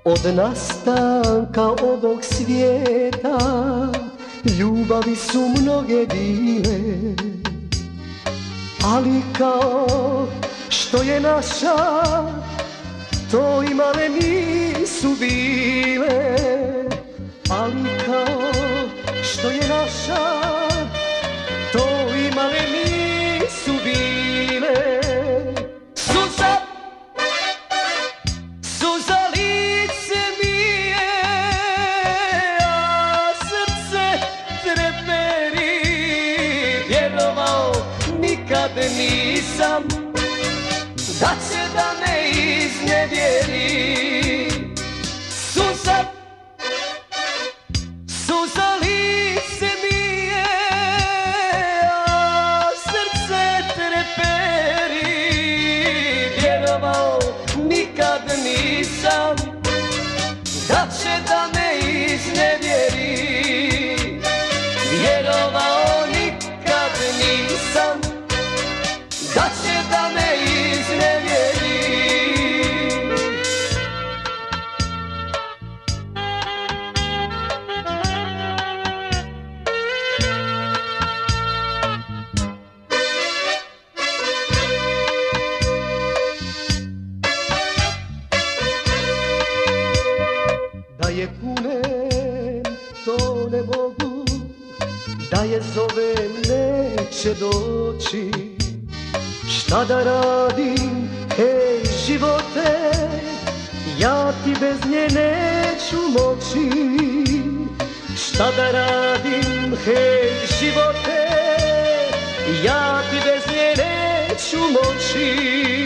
Od nastanka ovog svijeta ljubavi su mnoge bile, ali kao što je naša, to imale nisu bile. Ali kao što je naša, to imale nisu bile. Suza lice mi je, a srce treperi. Vjerovao nikad nisam da će da me iznevjeri. Suza lice mi je, a srce treperi. Vjerovao nikad nisam da će da me iznevjeri. Vjerovao nikad nisam da će da me iznevjeri. Da je kunem, to ne mogu, da je zovem, neće doći. Šta da radim, hej živote, ja ti bez nje neću moći. Šta da radim, hej živote, ja ti bez nje neću moći.